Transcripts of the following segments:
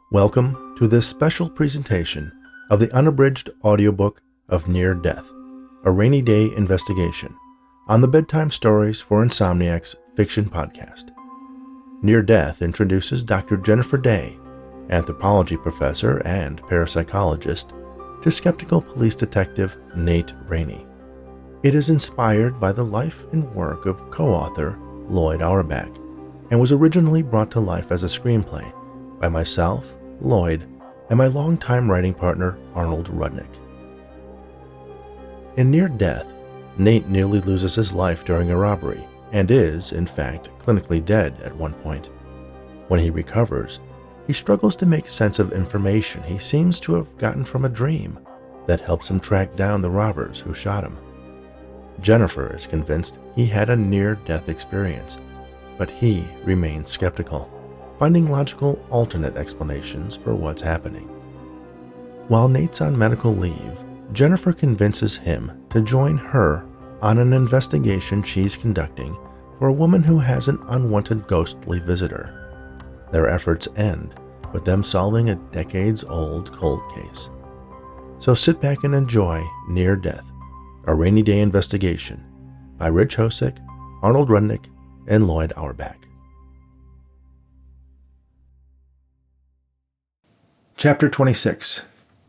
Welcome to this special presentation of the unabridged audiobook of Near Death, a rainy day investigation on the Bedtime Stories for Insomniacs fiction podcast. Near Death introduces Dr. Jennifer Day, anthropology professor and parapsychologist, to skeptical police detective Nate Rainey. It is inspired by the life and work of co-author Lloyd Auerbach and was originally brought to life as a screenplay by myself, Lloyd, and my longtime writing partner Arnold Rudnick. In Near Death, Nate nearly loses his life during a robbery and is, in fact, clinically dead at one point. When he recovers, he struggles to make sense of information he seems to have gotten from a dream that helps him track down the robbers who shot him. Jennifer is convinced he had a near-death experience, but he remains skeptical, finding logical alternate explanations for what's happening. While Nate's on medical leave, Jennifer convinces him to join her on an investigation she's conducting for a woman who has an unwanted ghostly visitor. Their efforts end with them solving a decades-old cold case. So sit back and enjoy Near Death, a rainy day investigation by Rich Hosick, Arnold Rudnick, and Lloyd Auerbach. Chapter 26.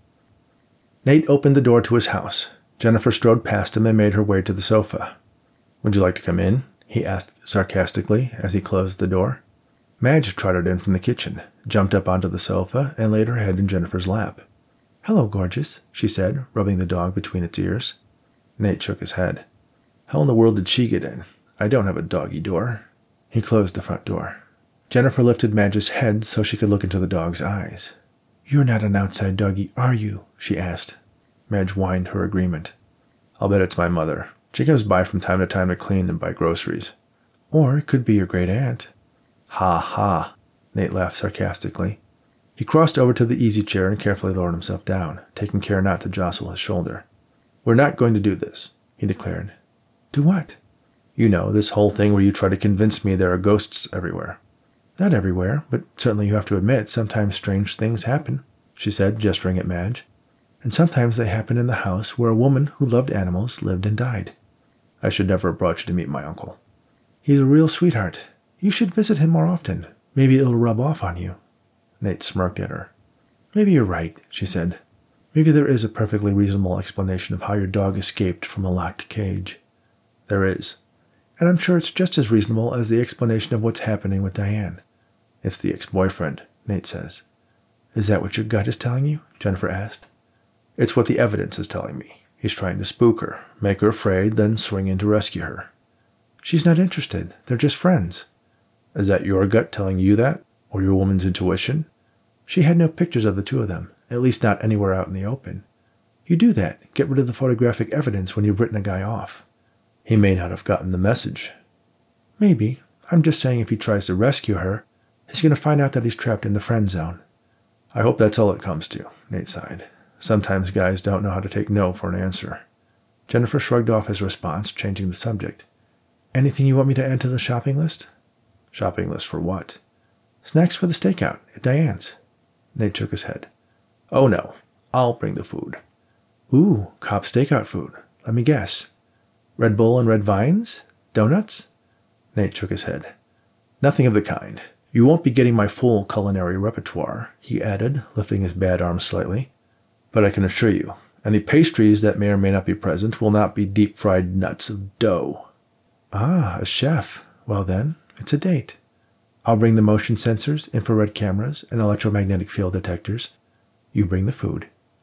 Nate opened the door to his house. Jennifer strode past him and made her way to the sofa. "Would you like to come in?" he asked sarcastically as he closed the door. Madge trotted in from the kitchen, jumped up onto the sofa, and laid her head in Jennifer's lap. "Hello, gorgeous," she said, rubbing the dog between its ears. Nate shook his head. "How in the world did she get in? I don't have a doggy door." He closed the front door. Jennifer lifted Madge's head so she could look into the dog's eyes. "You're not an outside doggy, are you?" she asked. Madge whined her agreement. "I'll bet it's my mother. She comes by from time to time to clean and buy groceries." "Or it could be your great aunt." "Ha ha," Nate laughed sarcastically. He crossed over to the easy chair and carefully lowered himself down, taking care not to jostle his shoulder. "We're not going to do this," he declared. "Do what?" "You know, this whole thing where you try to convince me there are ghosts everywhere." "Not everywhere, but certainly you have to admit sometimes strange things happen," she said, gesturing at Madge. "And sometimes they happen in the house where a woman who loved animals lived and died." "I should never have brought you to meet my uncle." "He's a real sweetheart. You should visit him more often. Maybe it'll rub off on you." Nate smirked at her. "Maybe you're right," she said. "Maybe there is a perfectly reasonable explanation of how your dog escaped from a locked cage." "There is. And I'm sure it's just as reasonable as the explanation of what's happening with Diane." "It's the ex-boyfriend," Nate says. "Is that what your gut is telling you?" Jennifer asked. "It's what the evidence is telling me. He's trying to spook her, make her afraid, then swing in to rescue her." "She's not interested. They're just friends." "Is that your gut telling you that? Or your woman's intuition?" "She had no pictures of the two of them, at least not anywhere out in the open. You do that. Get rid of the photographic evidence when you've written a guy off." "He may not have gotten the message." "Maybe. I'm just saying if he tries to rescue her, he's going to find out that he's trapped in the friend zone." "I hope that's all it comes to," Nate sighed. "Sometimes guys don't know how to take no for an answer." Jennifer shrugged off his response, changing the subject. "Anything you want me to add to the shopping list?" "Shopping list for what?" "Snacks for the stakeout at Diane's." Nate shook his head. "Oh no, I'll bring the food." "Ooh, cop stakeout food. Let me guess. Red Bull and red vines? Donuts?" Nate shook his head. "Nothing of the kind. You won't be getting my full culinary repertoire," he added, lifting his bad arm slightly. "But I can assure you, any pastries that may or may not be present will not be deep-fried nuts of dough." "Ah, a chef. Well then, it's a date. I'll bring the motion sensors, infrared cameras, and electromagnetic field detectors. You bring the food."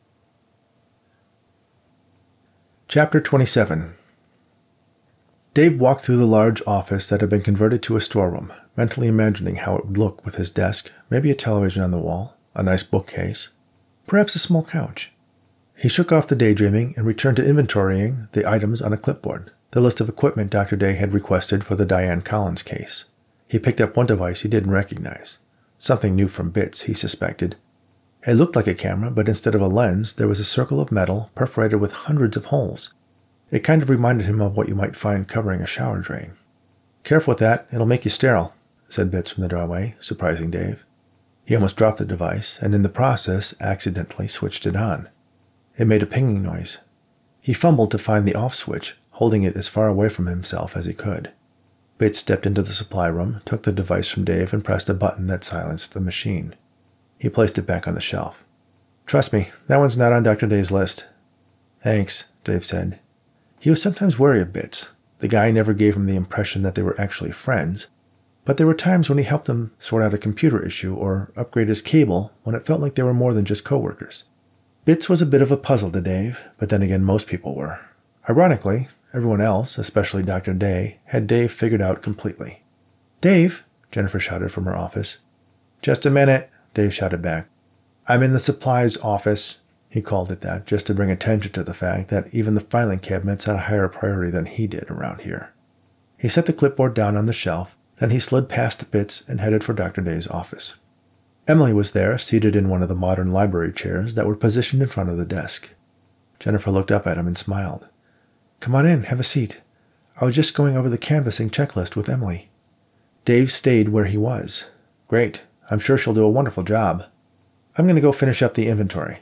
Chapter 27. Dave walked through the large office that had been converted to a storeroom, mentally imagining how it would look with his desk, maybe a television on the wall, a nice bookcase, perhaps a small couch. He shook off the daydreaming and returned to inventorying the items on a clipboard, the list of equipment Dr. Day had requested for the Diane Collins case. He picked up one device he didn't recognize. Something new from Bits, he suspected. It looked like a camera, but instead of a lens, there was a circle of metal perforated with hundreds of holes. It kind of reminded him of what you might find covering a shower drain. "Careful with that, it'll make you sterile," said Bits from the doorway, surprising Dave. He almost dropped the device, and in the process accidentally switched it on. It made a pinging noise. He fumbled to find the off switch, holding it as far away from himself as he could. Bates stepped into the supply room, took the device from Dave, and pressed a button that silenced the machine. He placed it back on the shelf. "Trust me, that one's not on Dr. Day's list." "Thanks," Dave said. He was sometimes wary of Bates. The guy never gave him the impression that they were actually friends, but there were times when he helped him sort out a computer issue or upgrade his cable when it felt like they were more than just coworkers. Bates was a bit of a puzzle to Dave, but then again most people were. Ironically, everyone else, especially Dr. Day, had Dave figured out completely. "Dave!" Jennifer shouted from her office. "Just a minute," Dave shouted back. "I'm in the supplies office." He called it that, just to bring attention to the fact that even the filing cabinets had a higher priority than he did around here. He set the clipboard down on the shelf, then he slid past Bates and headed for Dr. Day's office. Emily was there, seated in one of the modern library chairs that were positioned in front of the desk. Jennifer looked up at him and smiled. "Come on in, have a seat. I was just going over the canvassing checklist with Emily." Dave stayed where he was. "Great. I'm sure she'll do a wonderful job. I'm going to go finish up the inventory."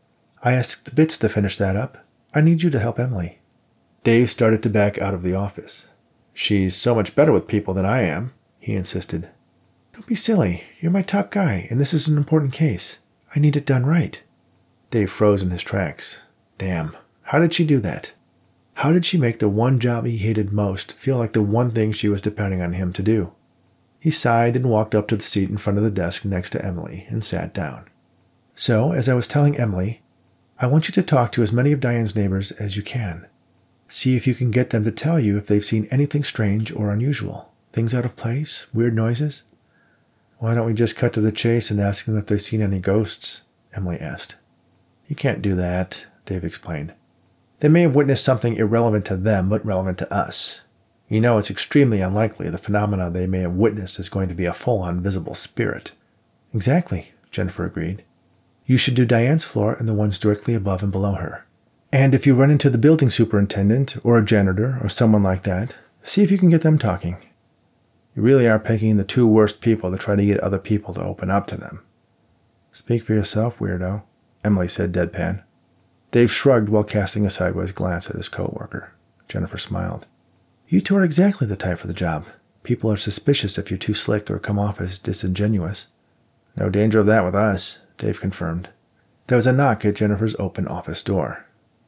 "I asked Bates to finish that up. I need you to help Emily." Dave started to back out of the office. "She's so much better with people than I am," he insisted. "Don't be silly. You're my top guy, and this is an important case. I need it done right." Dave froze in his tracks. Damn, how did she do that? How did she make the one job he hated most feel like the one thing she was depending on him to do? He sighed and walked up to the seat in front of the desk next to Emily and sat down. "So, as I was telling Emily, I want you to talk to as many of Diane's neighbors as you can. See if you can get them to tell you if they've seen anything strange or unusual. Things out of place, weird noises." "Why don't we just cut to the chase and ask them if they've seen any ghosts?" Emily asked. "You can't do that," Dave explained. "They may have witnessed something irrelevant to them, but relevant to us. You know, it's extremely unlikely the phenomena they may have witnessed is going to be a full-on visible spirit." "Exactly," Jennifer agreed. "You should do Diane's floor and the ones directly above and below her. And if you run into the building superintendent or a janitor or someone like that, see if you can get them talking. You really are picking the two worst people to try to get other people to open up to them." "Speak for yourself, weirdo," Emily said deadpan. Dave shrugged while casting a sideways glance at his co-worker. Jennifer smiled. "You two are exactly the type for the job. People are suspicious if you're too slick or come off as disingenuous." "No danger of that with us," Dave confirmed. There was a knock at Jennifer's open office door.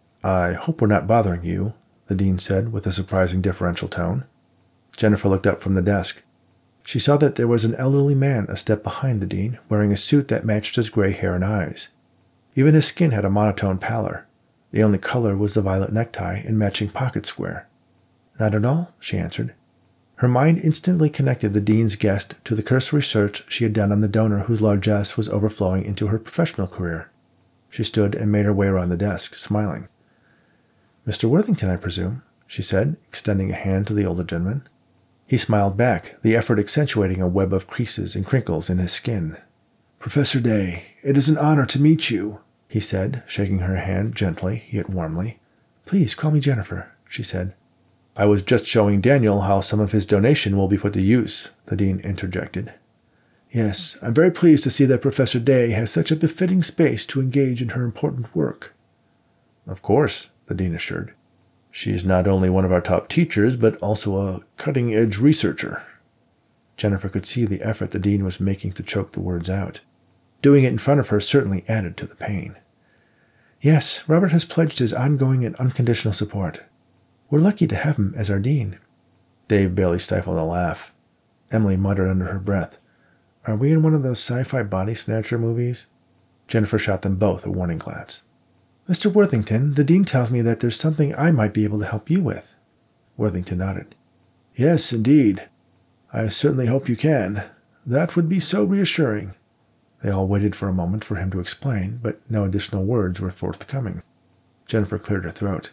"I hope we're not bothering you," the dean said with a surprising deferential tone. Jennifer looked up from the desk. She saw that there was an elderly man a step behind the dean, wearing a suit that matched his gray hair and eyes. Even his skin had a monotone pallor. The only color was the violet necktie and matching pocket square. "Not at all," she answered. Her mind instantly connected the dean's guest to the cursory search she had done on the donor whose largesse was overflowing into her professional career. She stood and made her way around the desk, smiling. "Mr. Worthington, I presume," she said, extending a hand to the older gentleman. He smiled back, the effort accentuating a web of creases and crinkles in his skin. "Professor Day, it is an honor to meet you," he said, shaking her hand gently yet warmly. "Please call me Jennifer," she said. "I was just showing Daniel how some of his donation will be put to use," the dean interjected. "Yes, I'm very pleased to see that Professor Day has such a befitting space to engage in her important work." "Of course," the dean assured. "She's not only one of our top teachers, but also a cutting-edge researcher." Jennifer could see the effort the dean was making to choke the words out. Doing it in front of her certainly added to the pain. "Yes, Robert has pledged his ongoing and unconditional support. We're lucky to have him as our dean." Dave barely stifled a laugh. Emily muttered under her breath, "Are we in one of those sci-fi body snatcher movies?" Jennifer shot them both a warning glance. "Mr. Worthington, the dean tells me that there's something I might be able to help you with." Worthington nodded. "Yes, indeed. I certainly hope you can. That would be so reassuring." They all waited for a moment for him to explain, but no additional words were forthcoming. Jennifer cleared her throat.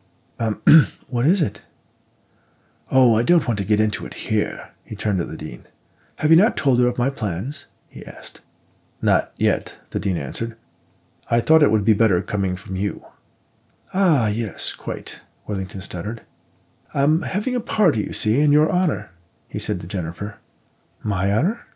What is it?" "Oh, I don't want to get into it here," he turned to the dean. "Have you not told her of my plans?" he asked. "Not yet," the dean answered. "I thought it would be better coming from you." "Ah, yes, quite," Worthington stuttered. "I'm having a party, you see, in your honor," he said to Jennifer. "My honor?"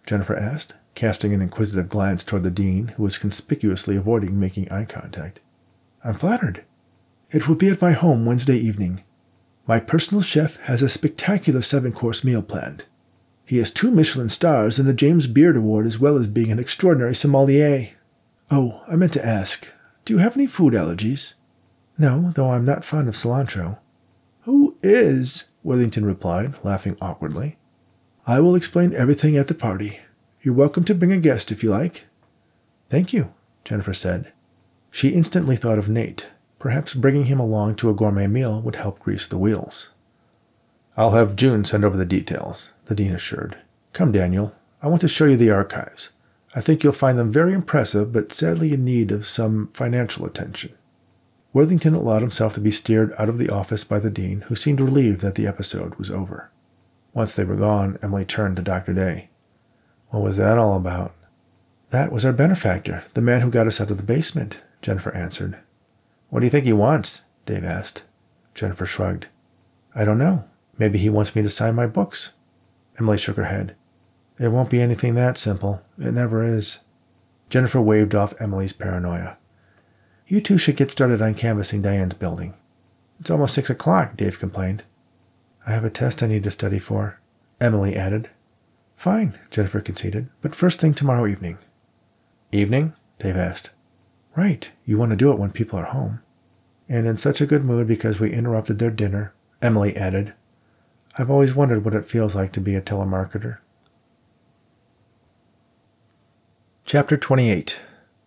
Jennifer asked, casting an inquisitive glance toward the dean, who was conspicuously avoiding making eye contact. I'm flattered. It will be at my home Wednesday evening. My personal chef has a spectacular 7-course meal planned. He has 2 Michelin stars and a James Beard Award, as well as being an extraordinary sommelier. Oh, I meant to ask, do you have any food allergies? No, though I'm not fond of cilantro. Who is? Worthington replied, laughing awkwardly. I will explain everything at the party. You're welcome to bring a guest if you like. Thank you, Jennifer said. She instantly thought of Nate. Perhaps bringing him along to a gourmet meal would help grease the wheels. I'll have June send over the details, the dean assured. Come, Daniel. I want to show you the archives. I think you'll find them very impressive, but sadly in need of some financial attention. Worthington allowed himself to be steered out of the office by the dean, who seemed relieved that the episode was over. Once they were gone, Emily turned to Dr. Day. What was that all about? That was our benefactor, the man who got us out of the basement, Jennifer answered. What do you think he wants? Dave asked. Jennifer shrugged. I don't know. Maybe he wants me to sign my books. Emily shook her head. It won't be anything that simple. It never is. Jennifer waved off Emily's paranoia. You two should get started on canvassing Diane's building. It's almost 6 o'clock, Dave complained. I have a test I need to study for, Emily added. Fine, Jennifer conceded, but first thing tomorrow evening. Evening? Dave asked. Right, you want to do it when people are home. And in such a good mood because we interrupted their dinner, Emily added. I've always wondered what it feels like to be a telemarketer. Chapter 28.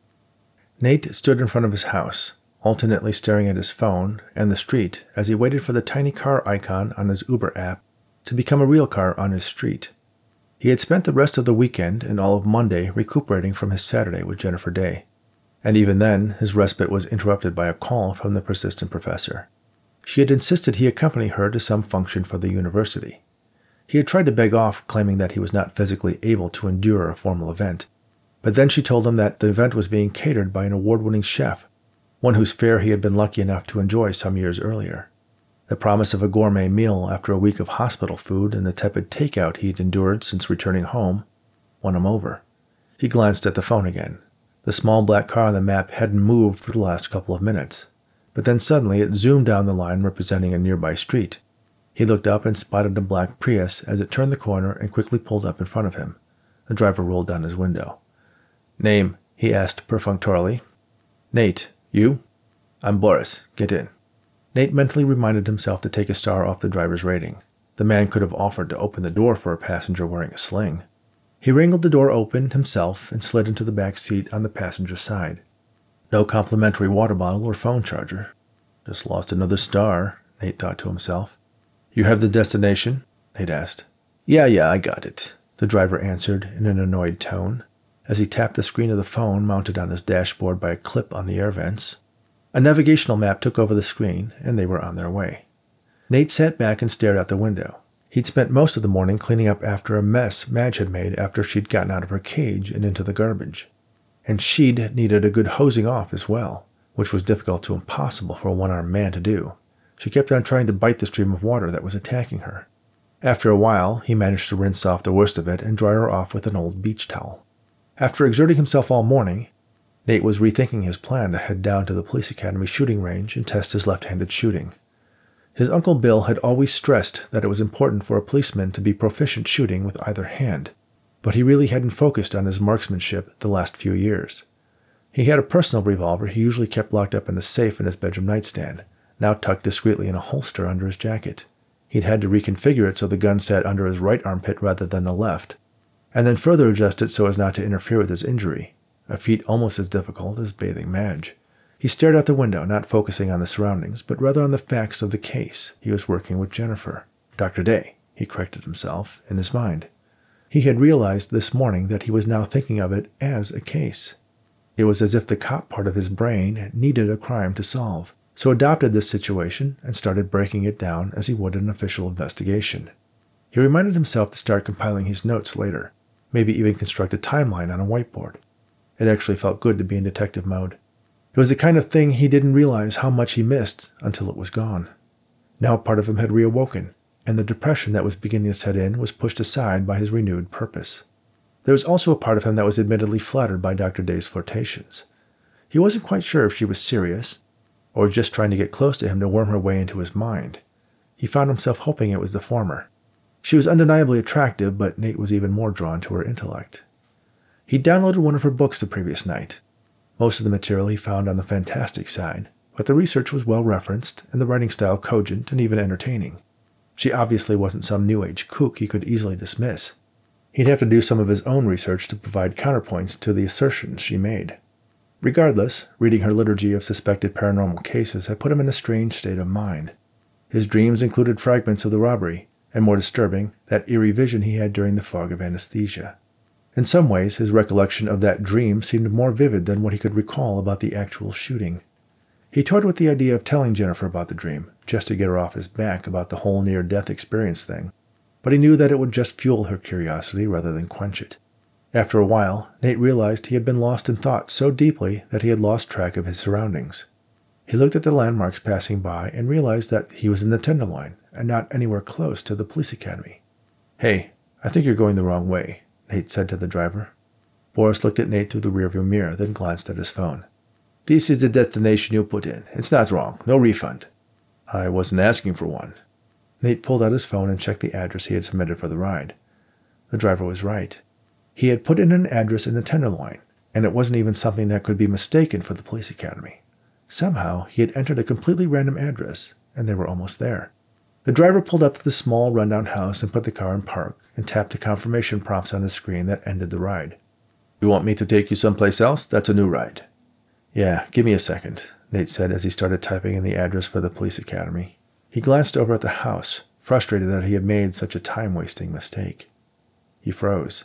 Nate stood in front of his house, alternately staring at his phone and the street as he waited for the tiny car icon on his Uber app to become a real car on his street. He had spent the rest of the weekend and all of Monday recuperating from his Saturday with Jennifer Day. And even then, his respite was interrupted by a call from the persistent professor. She had insisted he accompany her to some function for the university. He had tried to beg off, claiming that he was not physically able to endure a formal event, but then she told him that the event was being catered by an award-winning chef, one whose fare he had been lucky enough to enjoy some years earlier. The promise of a gourmet meal after a week of hospital food and the tepid takeout he had endured since returning home won him over. He glanced at the phone again. The small black car on the map hadn't moved for the last couple of minutes, but then suddenly it zoomed down the line representing a nearby street. He looked up and spotted a black Prius as it turned the corner and quickly pulled up in front of him. The driver rolled down his window. Name? He asked perfunctorily. Nate. You? I'm Boris. Get in. Nate mentally reminded himself to take a star off the driver's rating. The man could have offered to open the door for a passenger wearing a sling. He wrangled the door open himself and slid into the back seat on the passenger side. No complimentary water bottle or phone charger. Just lost another star, Nate thought to himself. You have the destination? Nate asked. Yeah, I got it, the driver answered in an annoyed tone, as he tapped the screen of the phone mounted on his dashboard by a clip on the air vents. A navigational map took over the screen, and they were on their way. Nate sat back and stared out the window. He'd spent most of the morning cleaning up after a mess Madge had made after she'd gotten out of her cage and into the garbage. And she'd needed a good hosing off as well, which was difficult to impossible for a one-armed man to do. She kept on trying to bite the stream of water that was attacking her. After a while, he managed to rinse off the worst of it and dry her off with an old beach towel. After exerting himself all morning, Nate was rethinking his plan to head down to the police academy shooting range and test his left-handed shooting. His Uncle Bill had always stressed that it was important for a policeman to be proficient shooting with either hand, but he really hadn't focused on his marksmanship the last few years. He had a personal revolver he usually kept locked up in a safe in his bedroom nightstand, now tucked discreetly in a holster under his jacket. He'd had to reconfigure it so the gun sat under his right armpit rather than the left, and then further adjust it so as not to interfere with his injury, a feat almost as difficult as bathing Madge. He stared out the window, not focusing on the surroundings, but rather on the facts of the case. He was working with Jennifer. Dr. Day, he corrected himself in his mind. He had realized this morning that he was now thinking of it as a case. It was as if the cop part of his brain needed a crime to solve, so adopted this situation and started breaking it down as he would an official investigation. He reminded himself to start compiling his notes later, maybe even construct a timeline on a whiteboard. It actually felt good to be in detective mode. It was the kind of thing he didn't realize how much he missed until it was gone. Now part of him had reawoken, and the depression that was beginning to set in was pushed aside by his renewed purpose. There was also a part of him that was admittedly flattered by Dr. Day's flirtations. He wasn't quite sure if she was serious, or just trying to get close to him to worm her way into his mind. He found himself hoping it was the former. She was undeniably attractive, but Nate was even more drawn to her intellect. He downloaded one of her books the previous night. Most of the material he found on the fantastic side, but the research was well referenced and the writing style cogent and even entertaining. She obviously wasn't some New Age kook he could easily dismiss. He'd have to do some of his own research to provide counterpoints to the assertions she made. Regardless, reading her liturgy of suspected paranormal cases had put him in a strange state of mind. His dreams included fragments of the robbery, and more disturbing, that eerie vision he had during the fog of anesthesia. In some ways, his recollection of that dream seemed more vivid than what he could recall about the actual shooting. He toyed with the idea of telling Jennifer about the dream, just to get her off his back about the whole near-death experience thing, but he knew that it would just fuel her curiosity rather than quench it. After a while, Nate realized he had been lost in thought so deeply that he had lost track of his surroundings. He looked at the landmarks passing by and realized that he was in the Tenderloin and not anywhere close to the police academy. "Hey, I think you're going the wrong way," Nate said to the driver. Boris looked at Nate through the rearview mirror, then glanced at his phone. "This is the destination you put in. It's not wrong. No refund." "I wasn't asking for one." Nate pulled out his phone and checked the address he had submitted for the ride. The driver was right. He had put in an address in the Tenderloin, and it wasn't even something that could be mistaken for the police academy. Somehow, he had entered a completely random address, and they were almost there. The driver pulled up to the small, rundown house and put the car in park and tapped the confirmation prompts on the screen that ended the ride. "You want me to take you someplace else? That's a new ride." "Yeah, give me a second," Nate said as he started typing in the address for the police academy. He glanced over at the house, frustrated that he had made such a time-wasting mistake. He froze.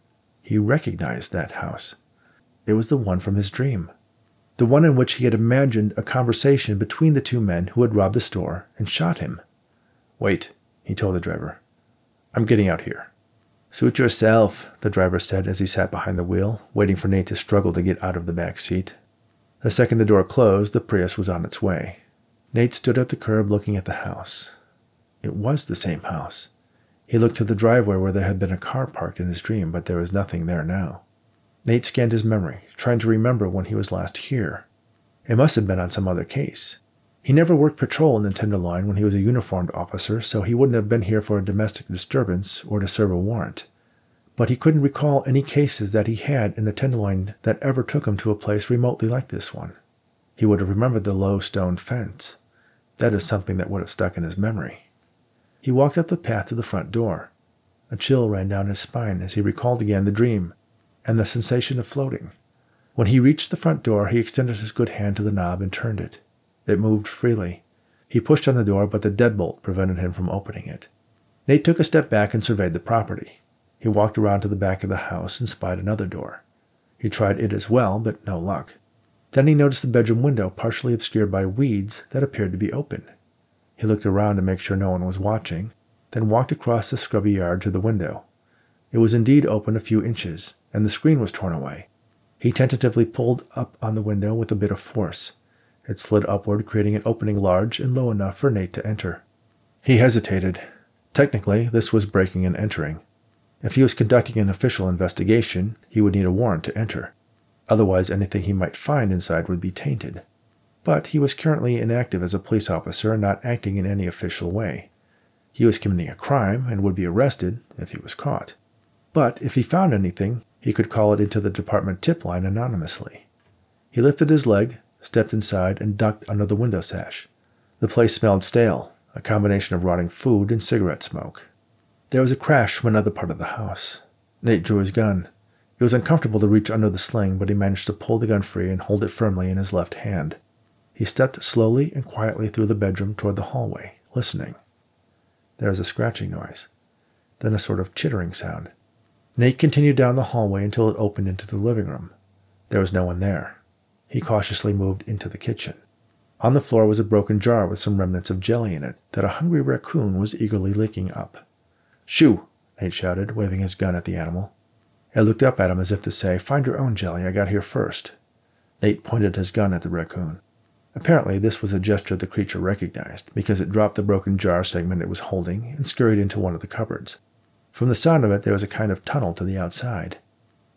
He recognized that house. It was the one from his dream. The one in which he had imagined a conversation between the two men who had robbed the store and shot him. "Wait," he told the driver. "I'm getting out here." "Suit yourself," the driver said as he sat behind the wheel, waiting for Nate to struggle to get out of the back seat. The second the door closed, the Prius was on its way. Nate stood at the curb looking at the house. It was the same house. He looked to the driveway where there had been a car parked in his dream, but there was nothing there now. Nate scanned his memory, trying to remember when he was last here. It must have been on some other case. He never worked patrol in the Tenderloin when he was a uniformed officer, so he wouldn't have been here for a domestic disturbance or to serve a warrant. But he couldn't recall any cases that he had in the Tenderloin that ever took him to a place remotely like this one. He would have remembered the low stone fence. That is something that would have stuck in his memory. He walked up the path to the front door. A chill ran down his spine as he recalled again the dream and the sensation of floating. When he reached the front door, he extended his good hand to the knob and turned it. It moved freely. He pushed on the door, but the deadbolt prevented him from opening it. Nate took a step back and surveyed the property. He walked around to the back of the house and spied another door. He tried it as well, but no luck. Then he noticed the bedroom window partially obscured by weeds that appeared to be open. He looked around to make sure no one was watching, then walked across the scrubby yard to the window. It was indeed open a few inches, and the screen was torn away. He tentatively pulled up on the window with a bit of force. It slid upward, creating an opening large and low enough for Nate to enter. He hesitated. Technically, this was breaking and entering. If he was conducting an official investigation, he would need a warrant to enter. Otherwise, anything he might find inside would be tainted. But he was currently inactive as a police officer and not acting in any official way. He was committing a crime and would be arrested if he was caught. But if he found anything, he could call it into the department tip line anonymously. He lifted his leg, stepped inside, and ducked under the window sash. The place smelled stale, a combination of rotting food and cigarette smoke. There was a crash from another part of the house. Nate drew his gun. It was uncomfortable to reach under the sling, but he managed to pull the gun free and hold it firmly in his left hand. He stepped slowly and quietly through the bedroom toward the hallway, listening. There was a scratching noise, then a sort of chittering sound. Nate continued down the hallway until it opened into the living room. There was no one there. He cautiously moved into the kitchen. On the floor was a broken jar with some remnants of jelly in it that a hungry raccoon was eagerly licking up. "Shoo!" Nate shouted, waving his gun at the animal. It looked up at him as if to say, "Find your own jelly, I got here first." Nate pointed his gun at the raccoon. Apparently, this was a gesture the creature recognized, because it dropped the broken jar segment it was holding and scurried into one of the cupboards. From the sound of it, there was a kind of tunnel to the outside.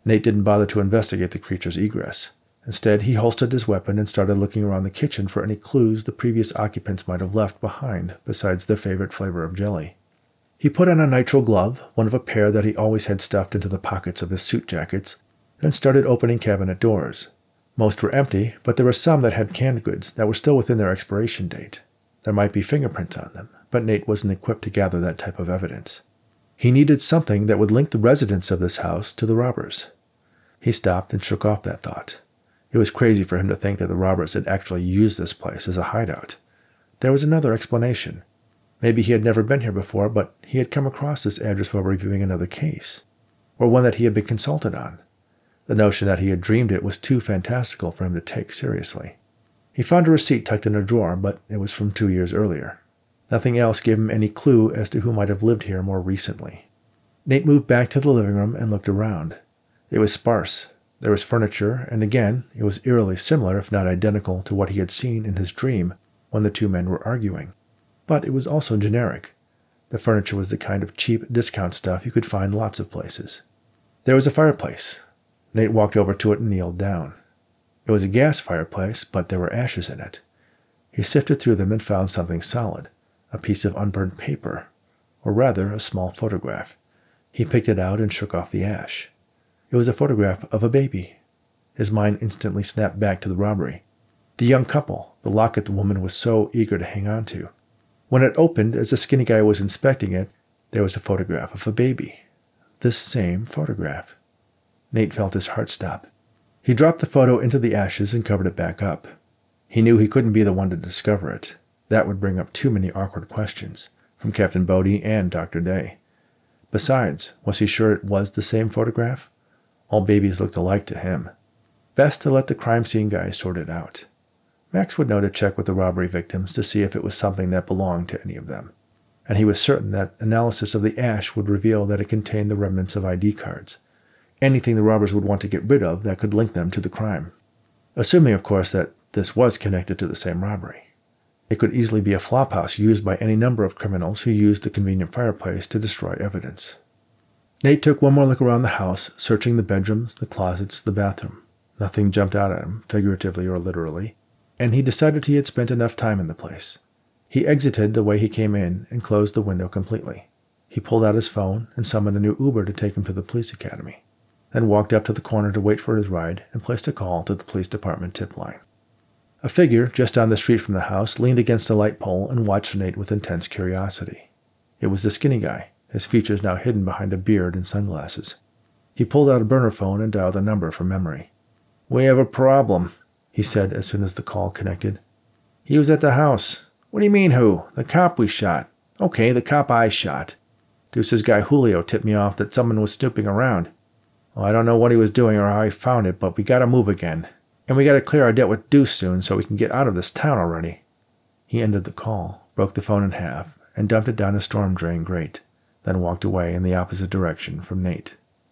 Nate didn't bother to investigate the creature's egress. Instead, he holstered his weapon and started looking around the kitchen for any clues the previous occupants might have left behind besides their favorite flavor of jelly. He put on a nitrile glove, one of a pair that he always had stuffed into the pockets of his suit jackets, then started opening cabinet doors. Most were empty, but there were some that had canned goods that were still within their expiration date. There might be fingerprints on them, but Nate wasn't equipped to gather that type of evidence. He needed something that would link the residents of this house to the robbers. He stopped and shook off that thought. It was crazy for him to think that the robbers had actually used this place as a hideout. There was another explanation. Maybe he had never been here before, but he had come across this address while reviewing another case, or one that he had been consulted on. The notion that he had dreamed it was too fantastical for him to take seriously. He found a receipt tucked in a drawer, but it was from 2 years earlier. Nothing else gave him any clue as to who might have lived here more recently. Nate moved back to the living room and looked around. It was sparse. There was furniture, and again, it was eerily similar, if not identical, to what he had seen in his dream when the two men were arguing. But it was also generic. The furniture was the kind of cheap discount stuff you could find lots of places. There was a fireplace. Nate walked over to it and kneeled down. It was a gas fireplace, but there were ashes in it. He sifted through them and found something solid, a piece of unburned paper, or rather a small photograph. He picked it out and shook off the ash. It was a photograph of a baby. His mind instantly snapped back to the robbery. The young couple, the locket the woman was so eager to hang on to. When it opened, as the skinny guy was inspecting it, there was a photograph of a baby. This same photograph. Nate felt his heart stop. He dropped the photo into the ashes and covered it back up. He knew he couldn't be the one to discover it. That would bring up too many awkward questions, from Captain Bodie and Dr. Day. Besides, was he sure it was the same photograph? All babies looked alike to him. Best to let the crime scene guy sort it out. Max would know to check with the robbery victims to see if it was something that belonged to any of them. And he was certain that analysis of the ash would reveal that it contained the remnants of ID cards. Anything the robbers would want to get rid of that could link them to the crime. Assuming, of course, that this was connected to the same robbery. It could easily be a flophouse used by any number of criminals who used the convenient fireplace to destroy evidence. Nate took one more look around the house, searching the bedrooms, the closets, the bathroom. Nothing jumped out at him, figuratively or literally, and he decided he had spent enough time in the place. He exited the way he came in and closed the window completely. He pulled out his phone and summoned a new Uber to take him to the police academy, then walked up to the corner to wait for his ride and placed a call to the police department tip line. A figure just down the street from the house leaned against a light pole and watched Nate with intense curiosity. It was the skinny guy, his features now hidden behind a beard and sunglasses. He pulled out a burner phone and dialed a number from memory. "We have a problem," he said as soon as the call connected. "He was at the house." "What do you mean, who?" "The cop we shot." "Okay, the cop I shot. Deuce's guy Julio tipped me off that someone was snooping around. Well, I don't know what he was doing or how he found it, but we gotta move again. And we gotta clear our debt with Deuce soon so we can get out of this town already." He ended the call, broke the phone in half, and dumped it down a storm drain grate, then walked away in the opposite direction from Nate.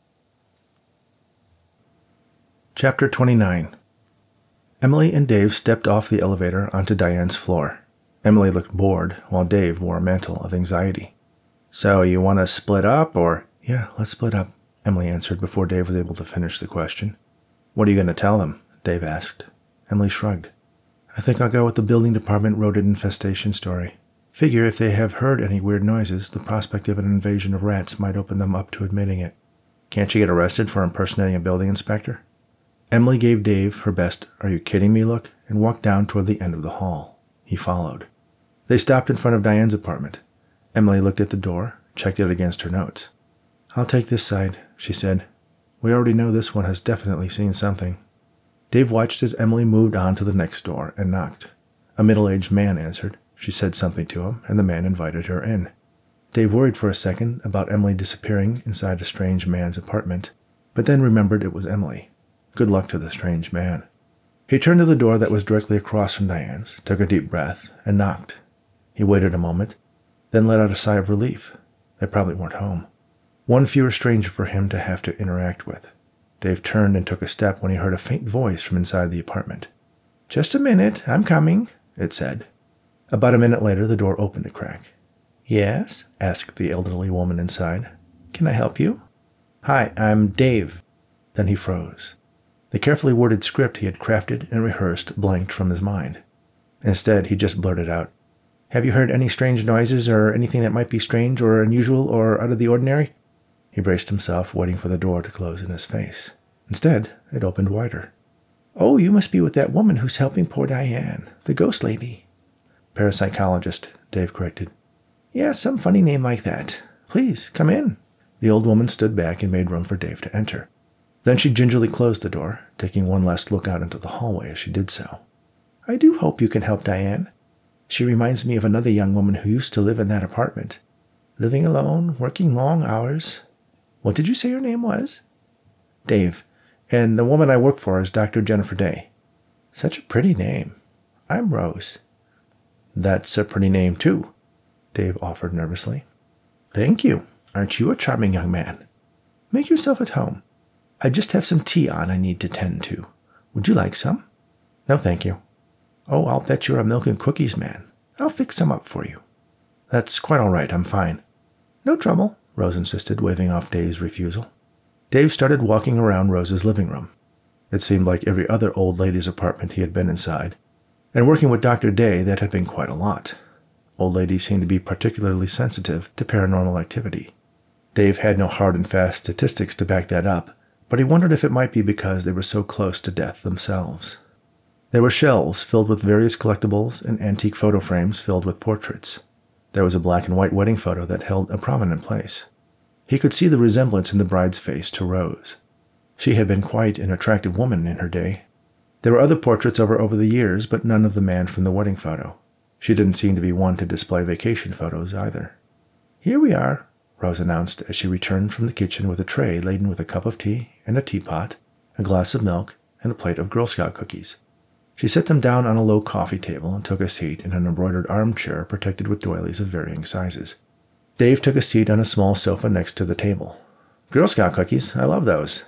Chapter 29. Emily and Dave stepped off the elevator onto Diane's floor. Emily looked bored, while Dave wore a mantle of anxiety. "So, you want to split up, or—" "Yeah, let's split up," Emily answered before Dave was able to finish the question. "What are you going to tell them?" Dave asked. Emily shrugged. "I think I'll go with the building department rodent infestation story. Figure if they have heard any weird noises, the prospect of an invasion of rats might open them up to admitting it." "Can't you get arrested for impersonating a building inspector?" Emily gave Dave her best "are-you-kidding-me" look and walked down toward the end of the hall. He followed. They stopped in front of Diane's apartment. Emily looked at the door, checked it against her notes. "I'll take this side," she said. "We already know this one has definitely seen something." Dave watched as Emily moved on to the next door and knocked. A middle-aged man answered. She said something to him, and the man invited her in. Dave worried for a second about Emily disappearing inside a strange man's apartment, but then remembered it was Emily. Good luck to the strange man. He turned to the door that was directly across from Diane's, took a deep breath, and knocked. He waited a moment, then let out a sigh of relief. They probably weren't home. One fewer stranger for him to have to interact with. Dave turned and took a step when he heard a faint voice from inside the apartment. "Just a minute, I'm coming," it said. About a minute later, the door opened a crack. "Yes?" asked the elderly woman inside. "Can I help you?" "Hi, I'm Dave." Then he froze. The carefully worded script he had crafted and rehearsed blanked from his mind. Instead, he just blurted out, "Have you heard any strange noises or anything that might be strange or unusual or out of the ordinary?" He braced himself, waiting for the door to close in his face. Instead, it opened wider. "Oh, you must be with that woman who's helping poor Diane, the ghost lady." "Parapsychologist," Dave corrected. "Yeah, some funny name like that. Please, come in." The old woman stood back and made room for Dave to enter. Then she gingerly closed the door, taking one last look out into the hallway as she did so. "I do hope you can help Diane. She reminds me of another young woman who used to live in that apartment. Living alone, working long hours. What did you say her name was?" "Dave. And the woman I work for is Dr. Jennifer Day." "Such a pretty name. I'm Rose." "That's a pretty name, too," Dave offered nervously. "Thank you. Aren't you a charming young man? Make yourself at home. I just have some tea on I need to tend to. Would you like some?" "No, thank you." "Oh, I'll bet you're a milk and cookies man. I'll fix some up for you." "That's quite all right. I'm fine." "No trouble," Rose insisted, waving off Dave's refusal. Dave started walking around Rose's living room. It seemed like every other old lady's apartment he had been inside. And working with Dr. Day, that had been quite a lot. Old ladies seemed to be particularly sensitive to paranormal activity. Dave had no hard and fast statistics to back that up, but he wondered if it might be because they were so close to death themselves. There were shelves filled with various collectibles and antique photo frames filled with portraits. There was a black and white wedding photo that held a prominent place. He could see the resemblance in the bride's face to Rose. She had been quite an attractive woman in her day. There were other portraits of her over the years, but none of the man from the wedding photo. She didn't seem to be one to display vacation photos either. "Here we are," Rose announced as she returned from the kitchen with a tray laden with a cup of tea and a teapot, a glass of milk, and a plate of Girl Scout cookies. She set them down on a low coffee table and took a seat in an embroidered armchair protected with doilies of varying sizes. Dave took a seat on a small sofa next to the table. "Girl Scout cookies? I love those."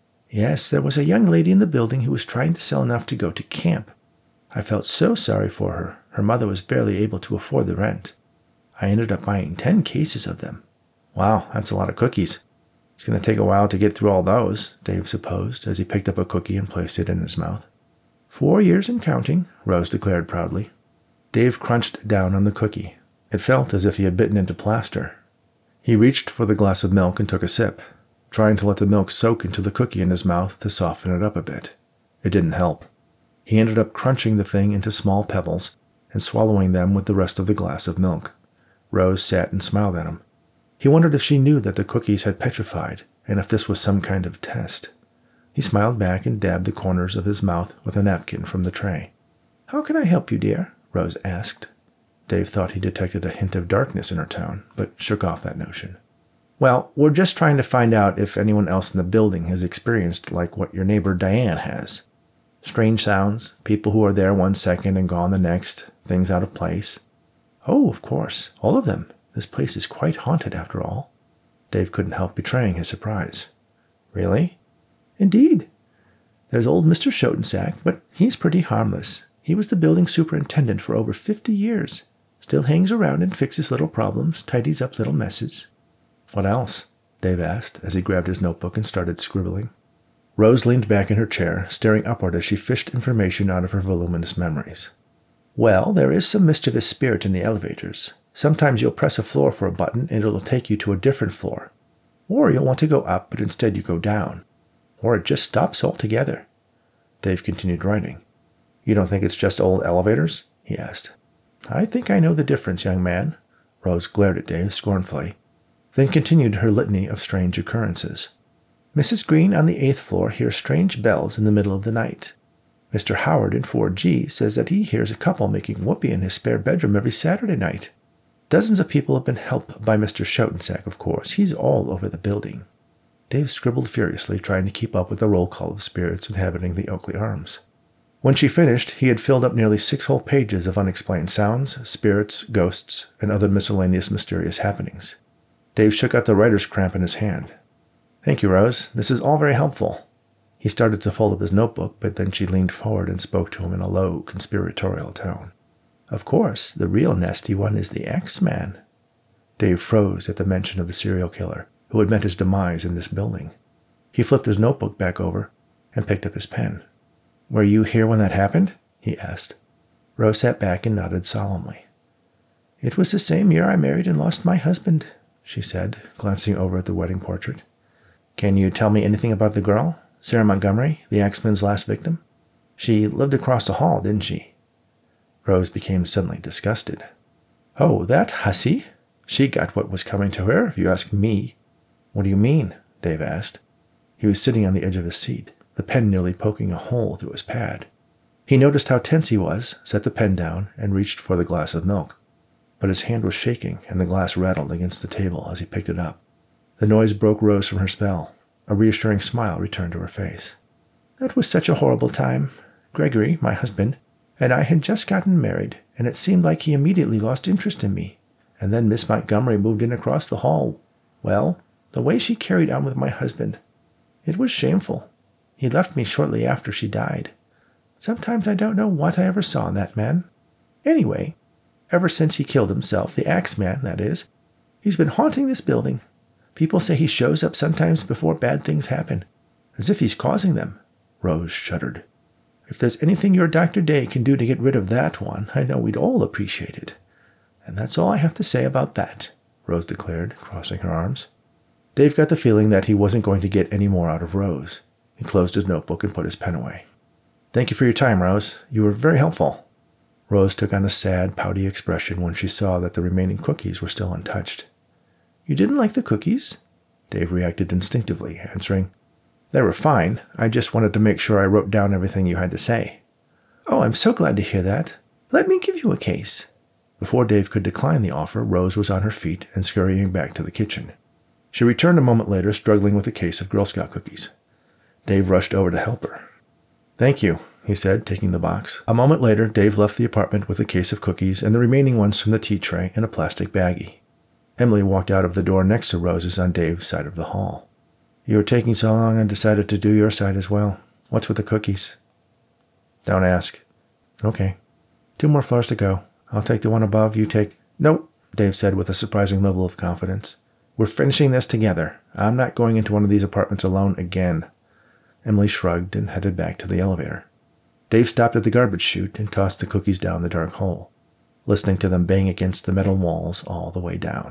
"Yes, there was a young lady in the building who was trying to sell enough to go to camp. I felt so sorry for her. Her mother was barely able to afford the rent. I ended up buying 10 cases of them." "Wow, that's a lot of cookies. It's going to take a while to get through all those," Dave supposed, as he picked up a cookie and placed it in his mouth. 4 years and counting," Rose declared proudly. Dave crunched down on the cookie. It felt as if he had bitten into plaster. He reached for the glass of milk and took a sip, trying to let the milk soak into the cookie in his mouth to soften it up a bit. It didn't help. He ended up crunching the thing into small pebbles and swallowing them with the rest of the glass of milk. Rose sat and smiled at him. He wondered if she knew that the cookies had petrified and if this was some kind of test. He smiled back and dabbed the corners of his mouth with a napkin from the tray. "How can I help you, dear?" Rose asked. Dave thought he detected a hint of darkness in her tone, but shook off that notion. "Well, we're just trying to find out if anyone else in the building has experienced like what your neighbor Diane has. Strange sounds, people who are there one second and gone the next, things out of place." "Oh, of course, all of them. This place is quite haunted after all." Dave couldn't help betraying his surprise. "Really?" "Indeed. There's old Mr. Schoensack, but he's pretty harmless. He was the building superintendent for over 50 years. Still hangs around and fixes little problems, tidies up little messes." "What else?" Dave asked as he grabbed his notebook and started scribbling. Rose leaned back in her chair, staring upward as she fished information out of her voluminous memories. "Well, there is some mischievous spirit in the elevators. Sometimes you'll press a floor for a button and it'll take you to a different floor. Or you'll want to go up, but instead you go down. Or it just stops altogether." Dave continued writing. "You don't think it's just old elevators?" he asked. "I think I know the difference, young man." Rose glared at Dave scornfully, then continued her litany of strange occurrences. "Mrs. Green on the 8th floor hears strange bells in the middle of the night. Mr. Howard in 4G says that he hears a couple making whoopee in his spare bedroom every Saturday night. Dozens of people have been helped by Mr. Schoensack, of course. He's all over the building." Dave scribbled furiously, trying to keep up with the roll call of spirits inhabiting the Oakley Arms. When she finished, he had filled up nearly 6 whole pages of unexplained sounds, spirits, ghosts, and other miscellaneous mysterious happenings. Dave shook out the writer's cramp in his hand. "Thank you, Rose. This is all very helpful." He started to fold up his notebook, but then she leaned forward and spoke to him in a low, conspiratorial tone. "Of course, the real nasty one is the X-Man." Dave froze at the mention of the serial killer, who had met his demise in this building. He flipped his notebook back over and picked up his pen. "Were you here when that happened?" he asked. Rose sat back and nodded solemnly. "It was the same year I married and lost my husband," she said, glancing over at the wedding portrait. "Can you tell me anything about the girl, Sarah Montgomery, the axeman's last victim? She lived across the hall, didn't she?" Rose became suddenly disgusted. "Oh, that hussy? She got what was coming to her, if you ask me." "What do you mean?" Dave asked. He was sitting on the edge of his seat, the pen nearly poking a hole through his pad. He noticed how tense he was, set the pen down, and reached for the glass of milk. But his hand was shaking, and the glass rattled against the table as he picked it up. The noise broke Rose from her spell. A reassuring smile returned to her face. "That was such a horrible time. Gregory, my husband, and I had just gotten married, and it seemed like he immediately lost interest in me. And then Miss Montgomery moved in across the hall. Well, the way she carried on with my husband, it was shameful. He left me shortly after she died. Sometimes I don't know what I ever saw in that man. Anyway, ever since he killed himself, the Axeman, that is, he's been haunting this building. People say he shows up sometimes before bad things happen, as if he's causing them." Rose shuddered. "If there's anything your Dr. Day can do to get rid of that one, I know we'd all appreciate it. And that's all I have to say about that," Rose declared, crossing her arms. Dave got the feeling that he wasn't going to get any more out of Rose. He closed his notebook and put his pen away. "Thank you for your time, Rose. You were very helpful." Rose took on a sad, pouty expression when she saw that the remaining cookies were still untouched. "You didn't like the cookies?" Dave reacted instinctively, answering, "They were fine. I just wanted to make sure I wrote down everything you had to say." "Oh, I'm so glad to hear that. Let me give you a case." Before Dave could decline the offer, Rose was on her feet and scurrying back to the kitchen. She returned a moment later, struggling with a case of Girl Scout cookies. Dave rushed over to help her. "Thank you," he said, taking the box. A moment later, Dave left the apartment with a case of cookies and the remaining ones from the tea tray in a plastic baggie. Emily walked out of the door next to Rose's on Dave's side of the hall. "You were taking so long, I decided to do your side as well. What's with the cookies?" "Don't ask." "Okay. 2 more floors to go. I'll take the one above, you take—" "Nope," Dave said with a surprising level of confidence. "We're finishing this together. I'm not going into one of these apartments alone again." Emily shrugged and headed back to the elevator. Dave stopped at the garbage chute and tossed the cookies down the dark hole, listening to them bang against the metal walls all the way down.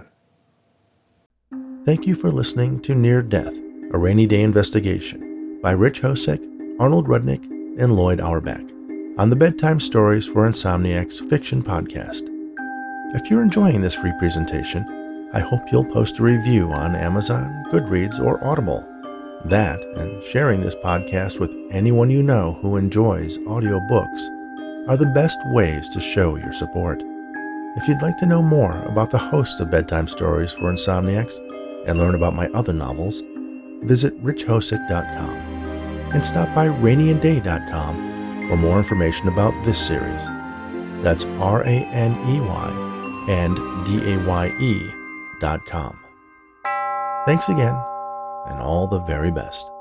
Thank you for listening to Near Death, A Rainy Day Investigation by Rich Hosek, Arnold Rudnick, and Lloyd Auerbach on the Bedtime Stories for Insomniacs Fiction podcast. If you're enjoying this free presentation, I hope you'll post a review on Amazon, Goodreads, or Audible. That, and sharing this podcast with anyone you know who enjoys audiobooks, are the best ways to show your support. If you'd like to know more about the host of Bedtime Stories for Insomniacs and learn about my other novels, visit richhosek.com and stop by rainyanday.com for more information about this series. That's RANEY and DAYE.com. Thanks again, and all the very best.